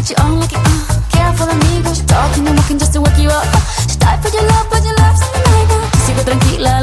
get you on like it, careful amigos, talking and walking just to wake you up. Start for your love in the night now. Sigo tranquila.